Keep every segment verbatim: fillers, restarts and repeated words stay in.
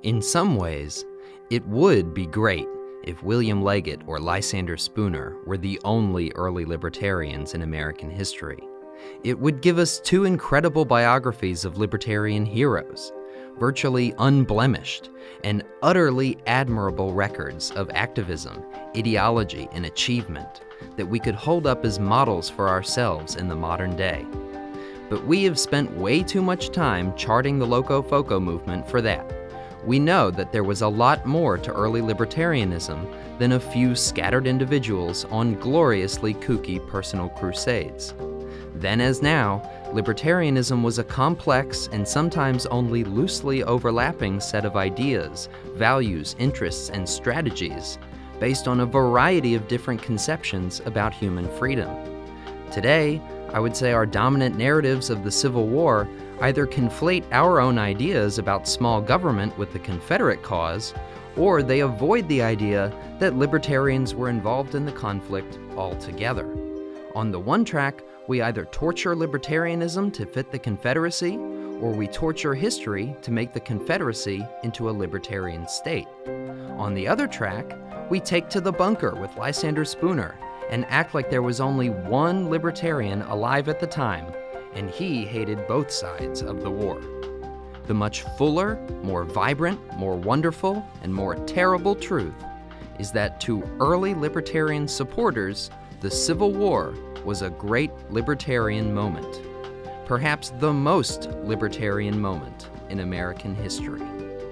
In some ways, it would be great if William Leggett or Lysander Spooner were the only early libertarians in American history. It would give us two incredible biographies of libertarian heroes, virtually unblemished and utterly admirable records of activism, ideology, and achievement that we could hold up as models for ourselves in the modern day. But we have spent way too much time charting the Locofoco movement for that. We know that there was a lot more to early libertarianism than a few scattered individuals on gloriously kooky personal crusades. Then as now, libertarianism was a complex and sometimes only loosely overlapping set of ideas, values, interests, and strategies based on a variety of different conceptions about human freedom. Today, I would say our dominant narratives of the Civil War either conflate our own ideas about small government with the Confederate cause, or they avoid the idea that libertarians were involved in the conflict altogether. On the one track, we either torture libertarianism to fit the Confederacy, or we torture history to make the Confederacy into a libertarian state. On the other track, we take to the bunker with Lysander Spooner and act like there was only one libertarian alive at the time, and he hated both sides of the war. The much fuller, more vibrant, more wonderful, and more terrible truth is that to early libertarian supporters, the Civil War was a great libertarian moment, perhaps the most libertarian moment in American history.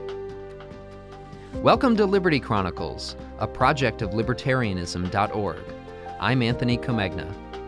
Welcome to Liberty Chronicles, a project of libertarianism dot org. I'm Anthony Comegna.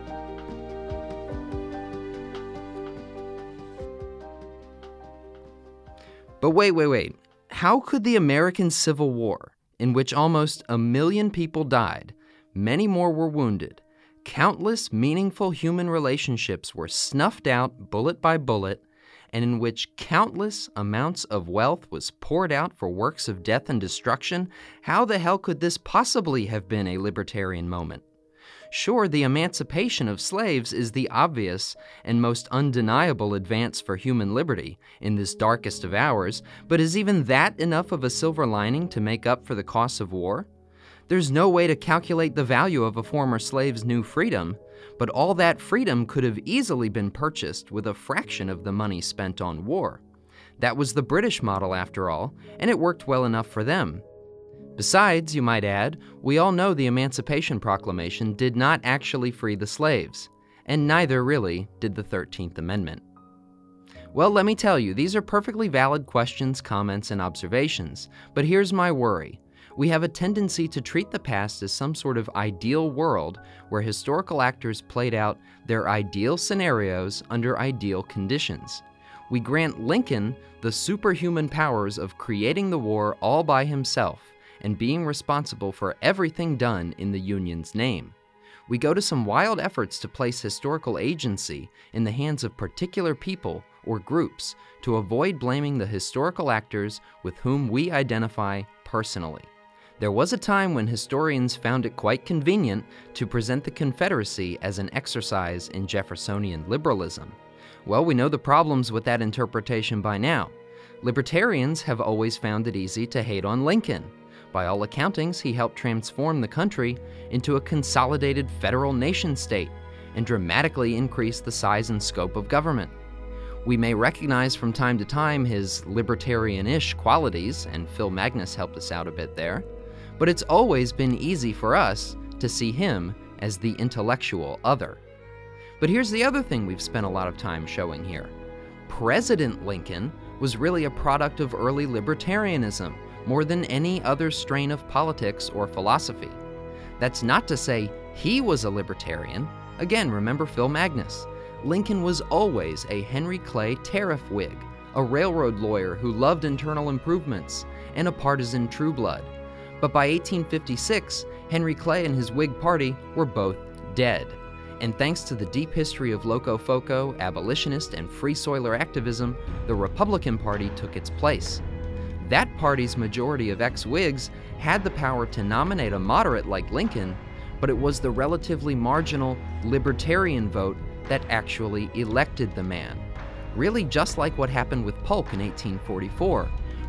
But wait, wait, wait. How could the American Civil War, in which almost a million people died, many more were wounded, countless meaningful human relationships were snuffed out bullet by bullet, and in which countless amounts of wealth was poured out for works of death and destruction, how the hell could this possibly have been a libertarian moment? Sure, the emancipation of slaves is the obvious and most undeniable advance for human liberty in this darkest of hours, but is even that enough of a silver lining to make up for the costs of war? There's no way to calculate the value of a former slave's new freedom, but all that freedom could have easily been purchased with a fraction of the money spent on war. That was the British model, after all, and it worked well enough for them. Besides, you might add, we all know the Emancipation Proclamation did not actually free the slaves, and neither really did the thirteenth Amendment. Well, let me tell you, these are perfectly valid questions, comments, and observations, but here's my worry. We have a tendency to treat the past as some sort of ideal world where historical actors played out their ideal scenarios under ideal conditions. We grant Lincoln the superhuman powers of creating the war all by himself and being responsible for everything done in the Union's name. We go to some wild efforts to place historical agency in the hands of particular people or groups to avoid blaming the historical actors with whom we identify personally. There was a time when historians found it quite convenient to present the Confederacy as an exercise in Jeffersonian liberalism. Well, we know the problems with that interpretation by now. Libertarians have always found it easy to hate on Lincoln. By all accountings, he helped transform the country into a consolidated federal nation-state and dramatically increase the size and scope of government. We may recognize from time to time his libertarian-ish qualities, and Phil Magnus helped us out a bit there, but it's always been easy for us to see him as the intellectual other. But here's the other thing we've spent a lot of time showing here. President Lincoln was really a product of early libertarianism, more than any other strain of politics or philosophy. That's not to say he was a libertarian. Again, remember Phil Magnus. Lincoln was always a Henry Clay tariff whig, a railroad lawyer who loved internal improvements, and a partisan true blood. But by eighteen fifty-six, Henry Clay and his Whig Party were both dead. And thanks to the deep history of Locofoco, abolitionist, and free soiler activism, the Republican Party took its place. That party's majority of ex-Whigs had the power to nominate a moderate like Lincoln, but it was the relatively marginal libertarian vote that actually elected the man. Really just like what happened with Polk in eighteen forty-four,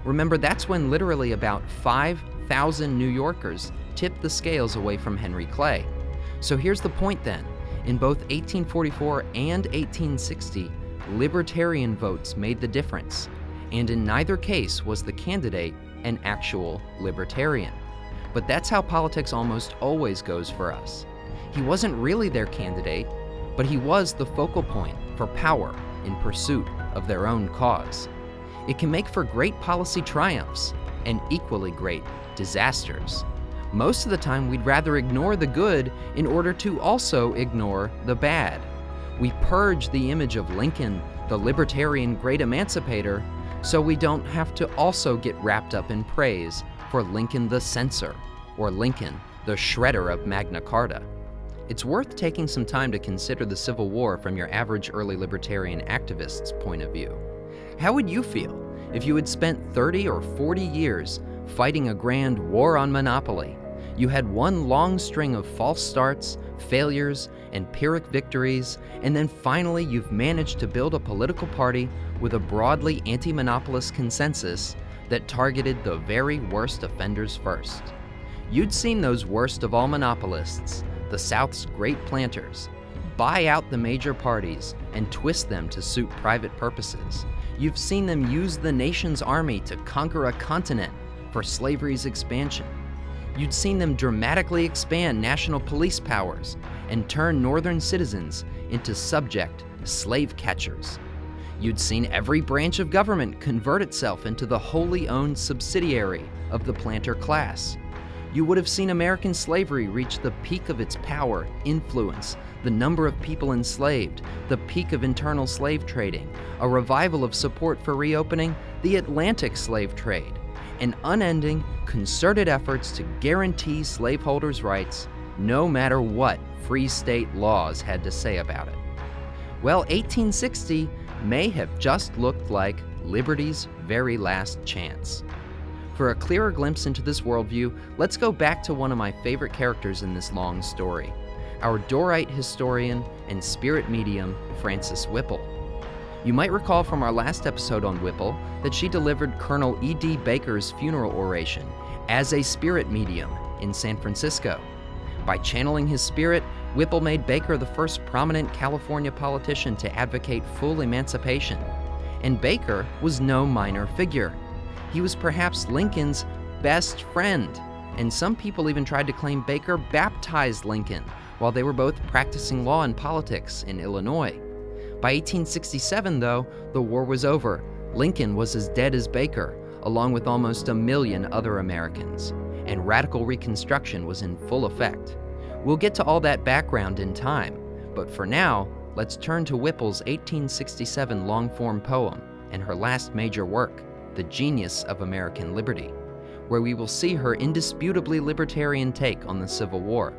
Remember, that's when literally about five thousand New Yorkers tipped the scales away from Henry Clay. So here's the point then. In both eighteen forty-four and eighteen sixty, libertarian votes made the difference, and in neither case was the candidate an actual libertarian. But that's how politics almost always goes for us. He wasn't really their candidate, but he was the focal point for power in pursuit of their own cause. It can make for great policy triumphs and equally great disasters. Most of the time, we'd rather ignore the good in order to also ignore the bad. We purge the image of Lincoln, the libertarian great emancipator, so we don't have to also get wrapped up in praise for Lincoln the censor, or Lincoln the shredder of Magna Carta. It's worth taking some time to consider the Civil War from your average early libertarian activist's point of view. How would you feel if you had spent thirty or forty years fighting a grand war on monopoly? You had one long string of false starts, failures, and Pyrrhic victories, and then finally you've managed to build a political party with a broadly anti-monopolist consensus that targeted the very worst offenders first. You'd seen those worst of all monopolists, the South's great planters, buy out the major parties and twist them to suit private purposes. You've seen them use the nation's army to conquer a continent for slavery's expansion. You'd seen them dramatically expand national police powers and turn northern citizens into subject slave catchers. You'd seen every branch of government convert itself into the wholly owned subsidiary of the planter class. You would have seen American slavery reach the peak of its power, influence, the number of people enslaved, the peak of internal slave trading, a revival of support for reopening the Atlantic slave trade, and unending, concerted efforts to guarantee slaveholders' rights, no matter what free state laws had to say about it. Well, eighteen sixty may have just looked like liberty's very last chance. For a clearer glimpse into this worldview, let's go back to one of my favorite characters in this long story, our Dorite historian and spirit medium, Frances Whipple. You might recall from our last episode on Whipple that she delivered Colonel E D Baker's funeral oration as a spirit medium in San Francisco. By channeling his spirit, Whipple made Baker the first prominent California politician to advocate full emancipation. And Baker was no minor figure. He was perhaps Lincoln's best friend, and some people even tried to claim Baker baptized Lincoln while they were both practicing law and politics in Illinois. By eighteen sixty-seven, though, the war was over. Lincoln was as dead as Baker, along with almost a million other Americans, and radical Reconstruction was in full effect. We'll get to all that background in time, but for now, let's turn to Whipple's eighteen sixty-seven long-form poem and her last major work, The Genius of American Liberty, where we will see her indisputably libertarian take on the Civil War.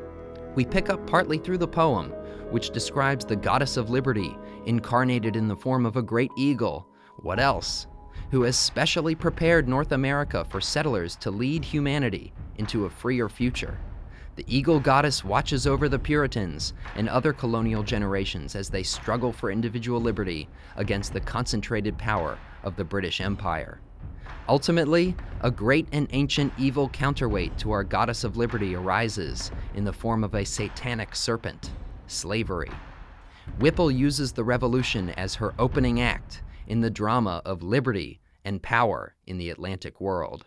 We pick up partly through the poem, which describes the goddess of liberty, incarnated in the form of a great eagle, what else, who has specially prepared North America for settlers to lead humanity into a freer future. The eagle goddess watches over the Puritans and other colonial generations as they struggle for individual liberty against the concentrated power of the British Empire. Ultimately, a great and ancient evil counterweight to our goddess of liberty arises in the form of a satanic serpent, slavery. Whipple uses the revolution as her opening act in the drama of liberty and power in the Atlantic world.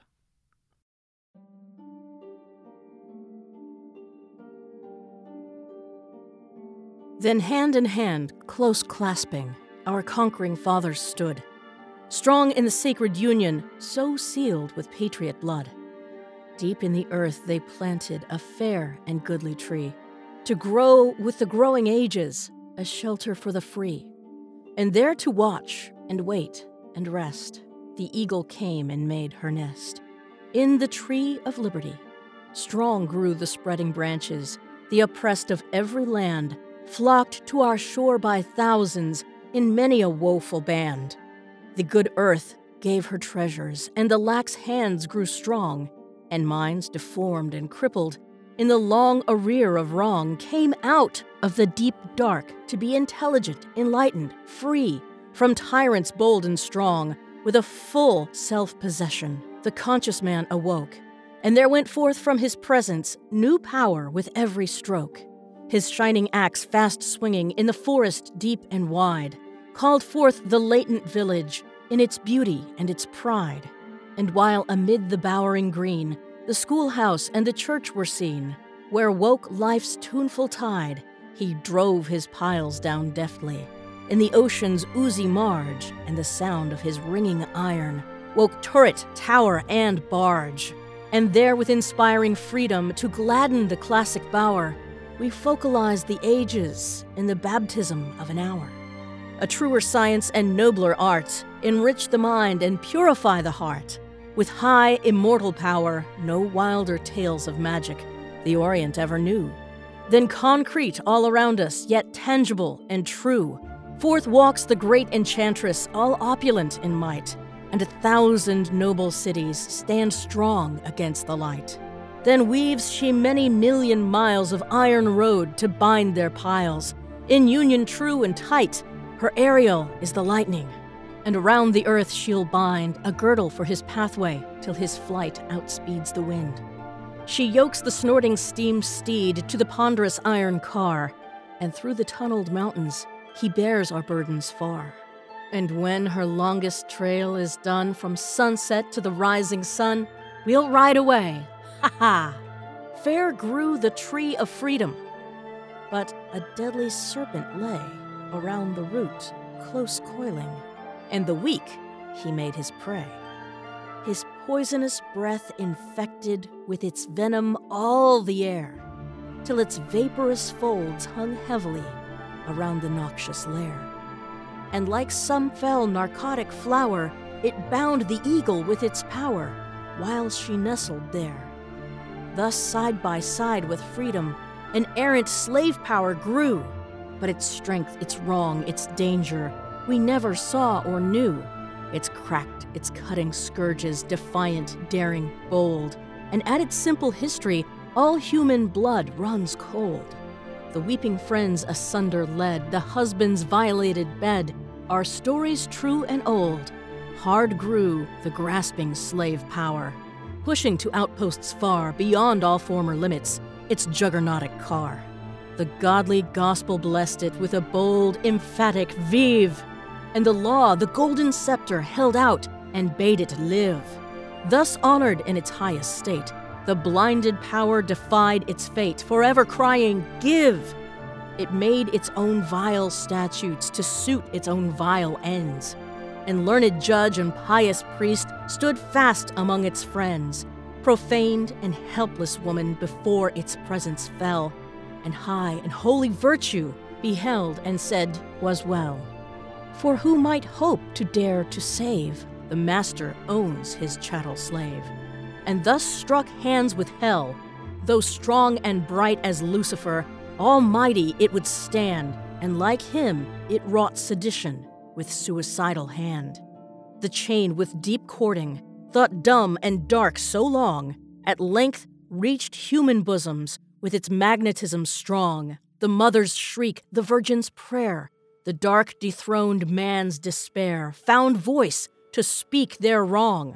Then hand in hand, close clasping, our conquering fathers stood, strong in the sacred union, so sealed with patriot blood. Deep in the earth they planted a fair and goodly tree, to grow with the growing ages, a shelter for the free. And there to watch and wait and rest, the eagle came and made her nest. In the tree of liberty, strong grew the spreading branches, the oppressed of every land flocked to our shore by thousands in many a woeful band. The good earth gave her treasures, and the lax hands grew strong, and minds deformed and crippled in the long arrear of wrong came out of the deep dark to be intelligent, enlightened, free from tyrants bold and strong, With a full self-possession, the conscious man awoke, and there went forth from his presence new power with every stroke. His shining axe fast swinging in the forest deep and wide, called forth the latent village in its beauty and its pride. And while amid the bowering green, the schoolhouse and the church were seen, where woke life's tuneful tide, he drove his piles down deftly. In the ocean's oozy marge, and the sound of his ringing iron woke turret, tower, and barge. And there with inspiring freedom to gladden the classic bower, we focalize the ages in the baptism of an hour. A truer science and nobler art enrich the mind and purify the heart. With high immortal power, no wilder tales of magic the Orient ever knew. Then concrete all around us, yet tangible and true. Forth walks the great enchantress, all opulent in might, and a thousand noble cities stand strong against the light. Then weaves she many million miles of iron road to bind their piles. In union true and tight, her Ariel is the lightning, and around the earth she'll bind a girdle for his pathway till his flight outspeeds the wind. She yokes the snorting steam steed to the ponderous iron car, and through the tunneled mountains he bears our burdens far. And when her longest trail is done from sunset to the rising sun, we'll ride away. Ha ha! Fair grew the tree of freedom, but a deadly serpent lay around the root, close coiling, and the weak he made his prey. His poisonous breath infected with its venom all the air, till its vaporous folds hung heavily around the noxious lair. And like some fell narcotic flower, it bound the eagle with its power, while she nestled there. Thus side by side with freedom, an errant slave power grew, but its strength, its wrong, its danger, we never saw or knew. Its cracked, its cutting scourges, defiant, daring, bold, and at its simple history, all human blood runs cold. The weeping friends asunder led, the husband's violated bed, our stories true and old. Hard grew the grasping slave power, pushing to outposts far beyond all former limits, its juggernautic car. The godly gospel blessed it with a bold, emphatic vive, and the law, the golden scepter, held out and bade it live. Thus honored in its highest state, the blinded power defied its fate, forever crying, "Give!" It made its own vile statutes to suit its own vile ends. And learned judge and pious priest stood fast among its friends. Profaned and helpless woman before its presence fell, and high and holy virtue beheld and said was well. For who might hope to dare to save? The master owns his chattel slave. And thus struck hands with hell, though strong and bright as Lucifer, almighty it would stand, and like him it wrought sedition with suicidal hand. The chain with deep cording, thought dumb and dark so long, at length reached human bosoms with its magnetism strong. The mother's shriek, the virgin's prayer, the dark dethroned man's despair, found voice to speak their wrong.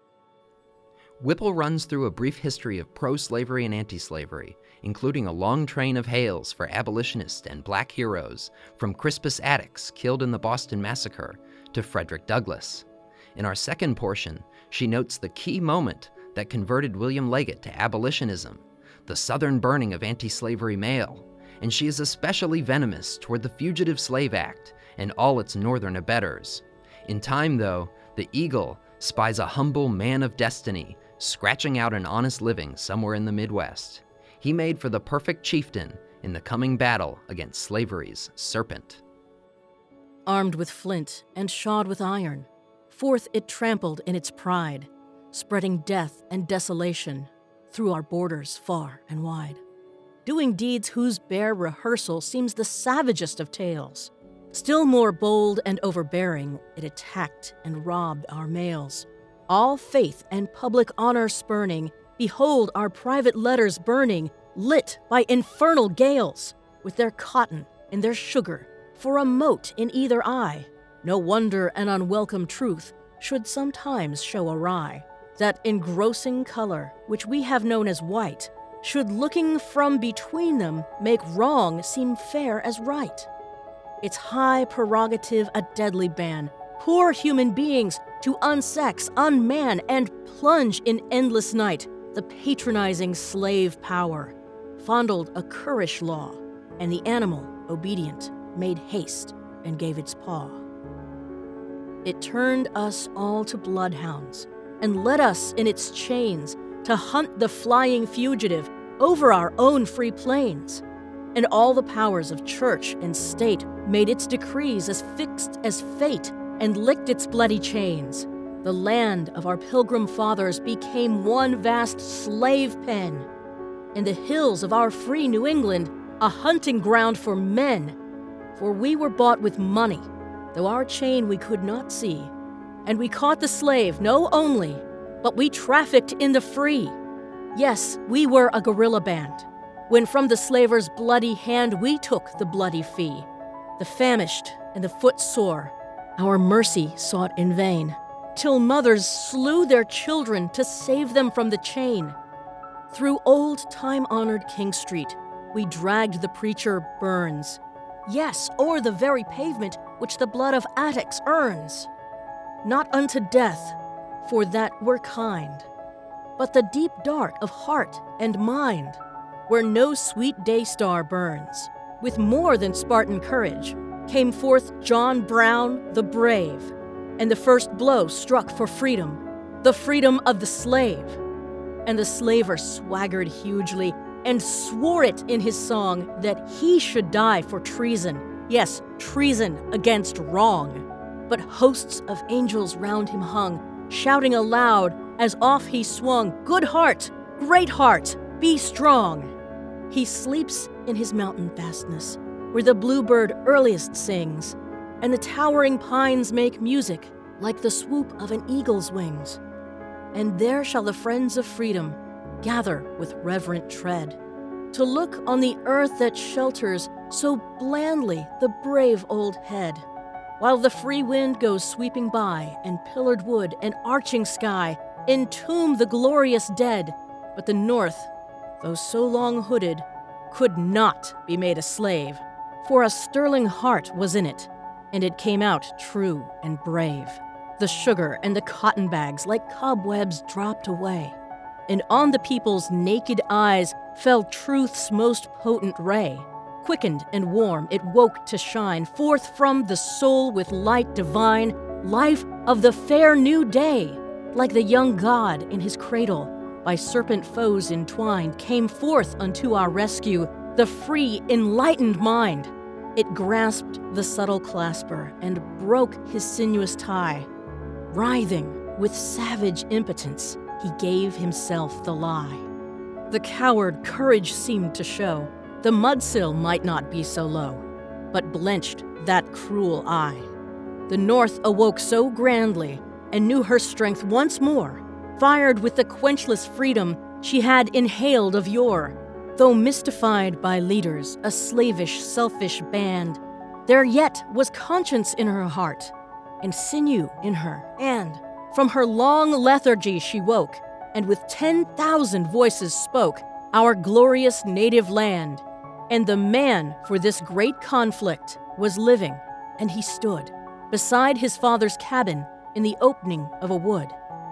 Whipple runs through a brief history of pro-slavery and anti-slavery, including a long train of hails for abolitionists and black heroes, from Crispus Attucks, killed in the Boston Massacre, to Frederick Douglass. In our second portion, she notes the key moment that converted William Leggett to abolitionism, the Southern burning of anti-slavery mail, and she is especially venomous toward the Fugitive Slave Act and all its Northern abettors. In time, though, the Eagle spies a humble man of destiny scratching out an honest living somewhere in the Midwest. He made for the perfect chieftain in the coming battle against slavery's serpent. Armed with flint and shod with iron, forth it trampled in its pride, spreading death and desolation through our borders far and wide. Doing deeds whose bare rehearsal seems the savagest of tales. Still more bold and overbearing, it attacked and robbed our mails. All faith and public honor spurning, behold our private letters burning, lit by infernal gales, with their cotton and their sugar, for a mote in either eye. No wonder an unwelcome truth should sometimes show awry, that engrossing color, which we have known as white, should looking from between them make wrong seem fair as right. Its high prerogative a deadly ban, poor human beings to unsex, unman, and plunge in endless night the patronizing slave power, fondled a currish law, and the animal, obedient, made haste and gave its paw. It turned us all to bloodhounds, and led us in its chains to hunt the flying fugitive over our own free plains. And all the powers of church and state made its decrees as fixed as fate and licked its bloody chains. The land of our pilgrim fathers became one vast slave pen, and the hills of our free New England a hunting ground for men. For we were bought with money, though our chain we could not see, and we caught the slave, no only, but we trafficked in the free. Yes, we were a guerrilla band, when from the slaver's bloody hand we took the bloody fee. The famished and the footsore, our mercy sought in vain, till mothers slew their children to save them from the chain. Through old time-honored King Street, we dragged the preacher Burns, yes, o'er the very pavement which the blood of Attucks earns. Not unto death, for that were kind, but the deep dark of heart and mind, where no sweet day star burns. With more than Spartan courage came forth John Brown the brave, and the first blow struck for freedom, the freedom of the slave. And the slaver swaggered hugely and swore it in his song that he should die for treason, yes, treason against wrong. But hosts of angels round him hung, shouting aloud as off he swung, "Good heart, great heart, be strong." He sleeps in his mountain fastness, where the bluebird earliest sings, and the towering pines make music like the swoop of an eagle's wings. And there shall the friends of freedom gather with reverent tread, to look on the earth that shelters so blandly the brave old head, while the free wind goes sweeping by, and pillared wood and arching sky entomb the glorious dead. But the North, though so long hooded, could not be made a slave, for a sterling heart was in it, and it came out true and brave. The sugar and the cotton bags like cobwebs dropped away, and on the people's naked eyes fell truth's most potent ray. Quickened and warm, it woke to shine forth from the soul with light divine, life of the fair new day. Like the young god in his cradle, by serpent foes entwined, came forth unto our rescue the free, enlightened mind. It grasped the subtle clasper and broke his sinuous tie. Writhing with savage impotence, he gave himself the lie. The coward courage seemed to show. The mudsill might not be so low, but blenched that cruel eye. The North awoke so grandly and knew her strength once more, fired with the quenchless freedom she had inhaled of yore. Though mystified by leaders, a slavish, selfish band, there yet was conscience in her heart, and sinew in her, and from her long lethargy she woke, and with ten thousand voices spoke our glorious native land. And the man for this great conflict was living, and he stood beside his father's cabin in the opening of a wood.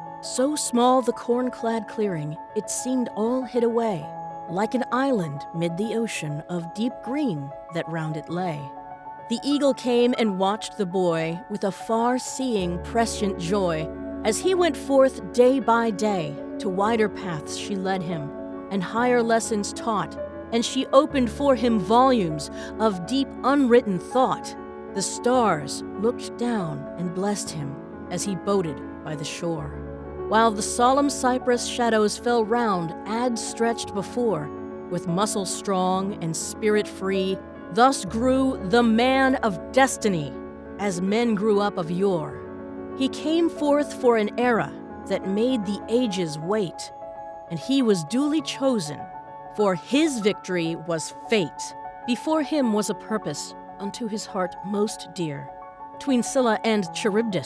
So small the corn-clad clearing, it seemed all hid away, like an island mid the ocean of deep green that round it lay. The eagle came and watched the boy with a far-seeing, prescient joy, as he went forth day by day. To wider paths she led him, and higher lessons taught, and she opened for him volumes of deep unwritten thought. The stars looked down and blessed him as he boated by the shore, while the solemn cypress shadows fell round, ads stretched before. With muscle strong and spirit free, thus grew the man of destiny, as men grew up of yore. He came forth for an era that made the ages wait, and he was duly chosen, for his victory was fate. Before him was a purpose unto his heart most dear. 'Tween Scylla and Charybdis,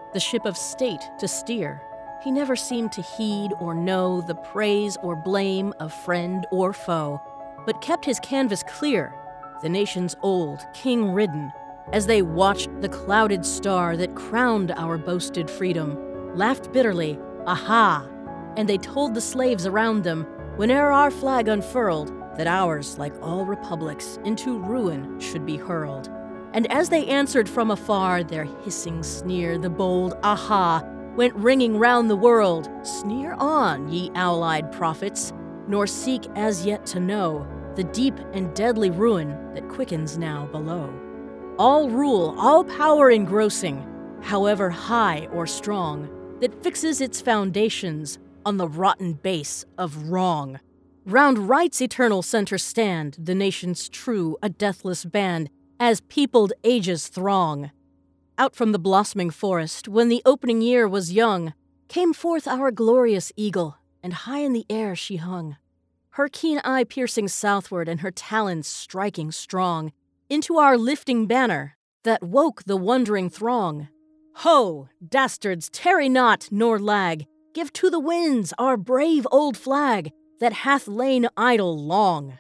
the ship of state to steer. He never seemed to heed or know the praise or blame of friend or foe, but kept his canvas clear, the nation's old, king-ridden, as they watched the clouded star that crowned our boasted freedom, laughed bitterly, aha, and they told the slaves around them, whene'er our flag unfurled, that ours, like all republics, into ruin should be hurled. And as they answered from afar, their hissing sneer, the bold aha, went ringing round the world. Sneer on, ye owl-eyed prophets, nor seek as yet to know the deep and deadly ruin that quickens now below. All rule, all power engrossing, however high or strong, that fixes its foundations on the rotten base of wrong. Round right's eternal center stand the nation's true, a deathless band, as peopled ages throng. Out from the blossoming forest, when the opening year was young, came forth our glorious eagle, and high in the air she hung. Her keen eye piercing southward and her talons striking strong into our lifting banner that woke the wondering throng. Ho, dastards, tarry not nor lag, give to the winds our brave old flag that hath lain idle long.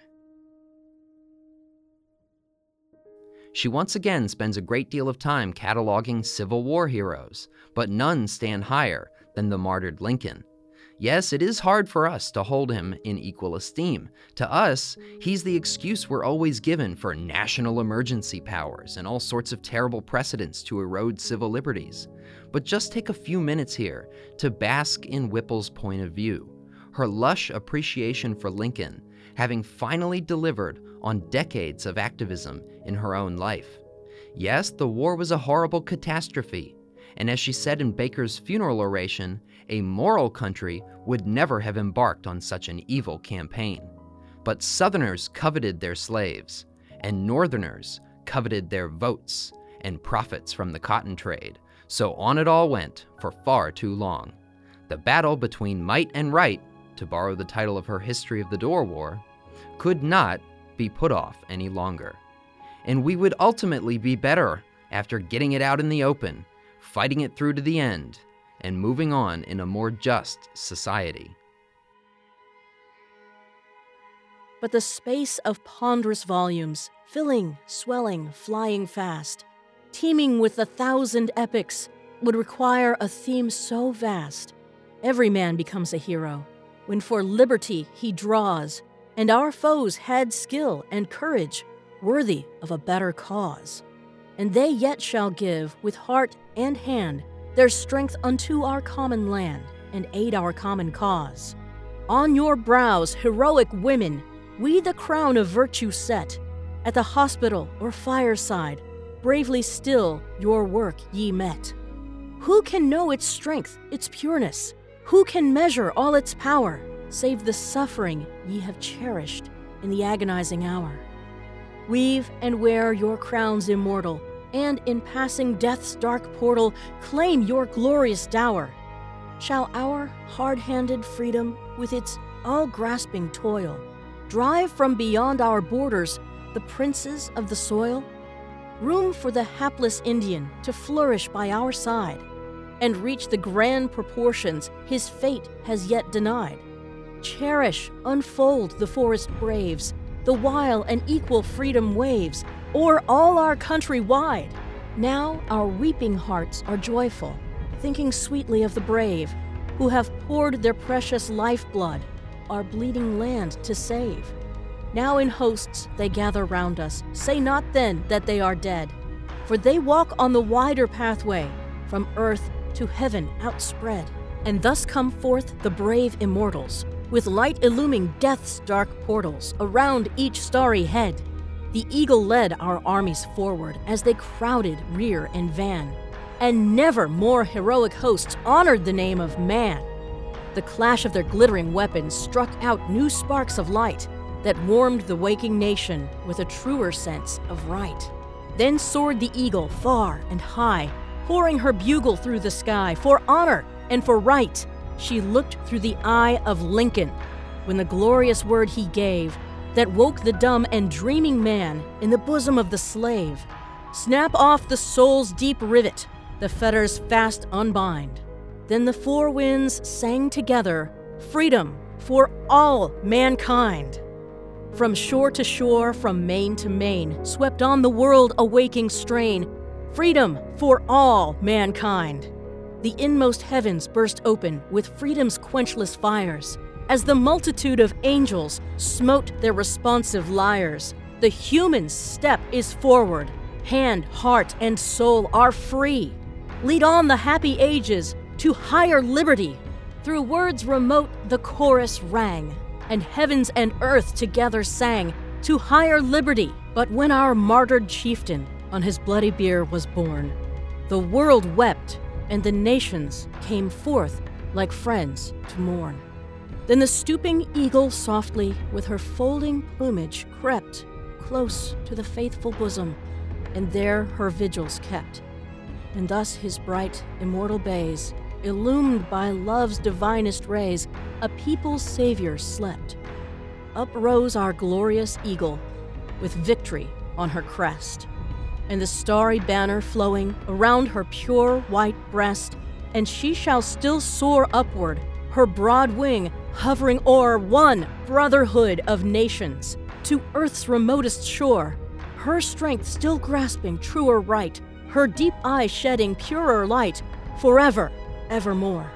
She once again spends a great deal of time cataloging Civil War heroes, but none stand higher than the martyred Lincoln. Yes, it is hard for us to hold him in equal esteem. To us, he's the excuse we're always given for national emergency powers and all sorts of terrible precedents to erode civil liberties. But just take a few minutes here to bask in Whipple's point of view, her lush appreciation for Lincoln, having finally delivered on decades of activism in her own life. Yes, the war was a horrible catastrophe, and as she said in Baker's funeral oration, a moral country would never have embarked on such an evil campaign. But Southerners coveted their slaves, and Northerners coveted their votes and profits from the cotton trade, so on it all went for far too long. The battle between might and right, to borrow the title of her History of the Door War, could not be put off any longer. And we would ultimately be better after getting it out in the open, fighting it through to the end, and moving on in a more just society. But the space of ponderous volumes, filling, swelling, flying fast, teeming with a thousand epics, would require a theme so vast. Every man becomes a hero, when for liberty he draws, and our foes had skill and courage worthy of a better cause. And they yet shall give, with heart and hand, their strength unto our common land, and aid our common cause. On your brows, heroic women, we the crown of virtue set. At the hospital or fireside, bravely still your work ye met. Who can know its strength, its pureness? Who can measure all its power, save the suffering ye have cherished in the agonizing hour? Weave and wear your crowns immortal, and in passing death's dark portal, claim your glorious dower. Shall our hard-handed freedom, with its all-grasping toil, drive from beyond our borders the princes of the soil? Room for the hapless Indian to flourish by our side, and reach the grand proportions his fate has yet denied. Cherish, unfold the forest braves, the while an equal freedom waves o'er all our country wide. Now our weeping hearts are joyful, thinking sweetly of the brave, who have poured their precious lifeblood, our bleeding land to save. Now in hosts they gather round us, say not then that they are dead, for they walk on the wider pathway, from earth to heaven outspread. And thus come forth the brave immortals, with light illuming death's dark portals around each starry head. The eagle led our armies forward as they crowded rear and van, and never more heroic hosts honored the name of man. The clash of their glittering weapons struck out new sparks of light that warmed the waking nation with a truer sense of right. Then soared the eagle far and high, pouring her bugle through the sky for honor and for right. She looked through the eye of Lincoln when the glorious word he gave that woke the dumb and dreaming man in the bosom of the slave. Snap off the soul's deep rivet, the fetters fast unbind. Then the four winds sang together, freedom for all mankind. From shore to shore, from main to main, swept on the world a waking strain, freedom for all mankind. The inmost heavens burst open with freedom's quenchless fires. As the multitude of angels smote their responsive lyres, the human step is forward. Hand, heart, and soul are free. Lead on the happy ages to higher liberty. Through words remote the chorus rang, and heavens and earth together sang to higher liberty. But when our martyred chieftain on his bloody bier was born, the world wept, and the nations came forth like friends to mourn. Then the stooping eagle softly, with her folding plumage, crept close to the faithful bosom, and there her vigils kept. And thus his bright, immortal bays, illumined by love's divinest rays, a people's savior slept. Up rose our glorious eagle, with victory on her crest, and the starry banner flowing around her pure white breast, and she shall still soar upward, her broad wing hovering o'er one brotherhood of nations, to earth's remotest shore, her strength still grasping truer right, her deep eye shedding purer light, forever, evermore.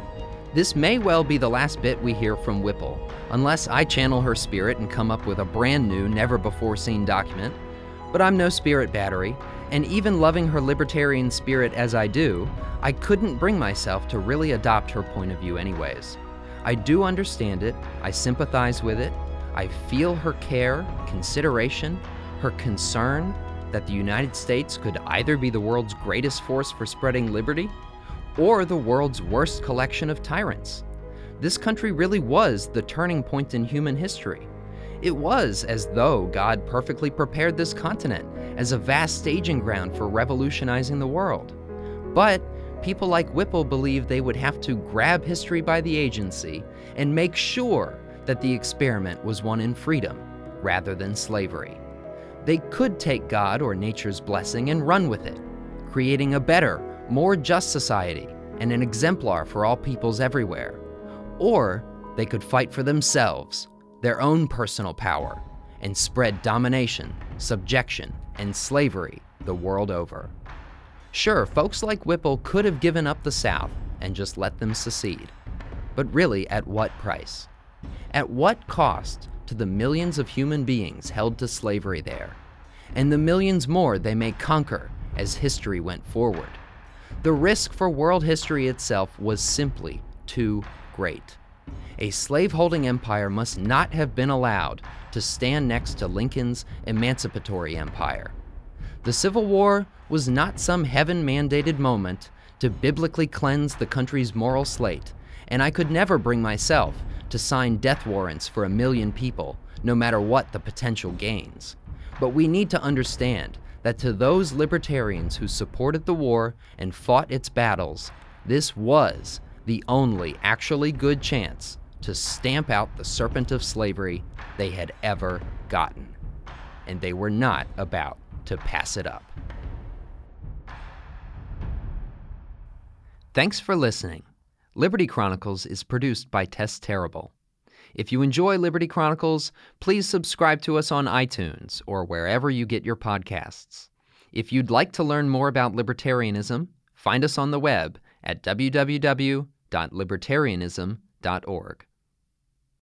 This may well be the last bit we hear from Whipple, unless I channel her spirit and come up with a brand new, never-before-seen document. But I'm no spirit battery, and even loving her libertarian spirit as I do, I couldn't bring myself to really adopt her point of view anyways. I do understand it, I sympathize with it, I feel her care, consideration, her concern that the United States could either be the world's greatest force for spreading liberty, or the world's worst collection of tyrants. This country really was the turning point in human history. It was as though God perfectly prepared this continent as a vast staging ground for revolutionizing the world. But people like Whipple believed they would have to grab history by the agency and make sure that the experiment was one in freedom rather than slavery. They could take God or nature's blessing and run with it, creating a better, more just society and an exemplar for all peoples everywhere. Or they could fight for themselves, their own personal power, and spread domination, subjection, and slavery the world over. Sure, folks like Whipple could have given up the South and just let them secede. But really, at what price? At what cost to the millions of human beings held to slavery there, and the millions more they may conquer as history went forward? The risk for world history itself was simply too great. A slave-holding empire must not have been allowed to stand next to Lincoln's emancipatory empire. The Civil War was not some heaven-mandated moment to biblically cleanse the country's moral slate, and I could never bring myself to sign death warrants for a million people, no matter what the potential gains. But we need to understand that to those libertarians who supported the war and fought its battles, this was the only actually good chance to stamp out the serpent of slavery they had ever gotten. And they were not about to pass it up. Thanks for listening. Liberty Chronicles is produced by Tess Terrible. If you enjoy Liberty Chronicles, please subscribe to us on iTunes or wherever you get your podcasts. If you'd like to learn more about libertarianism, find us on the web at w w w dot libertarianism dot org.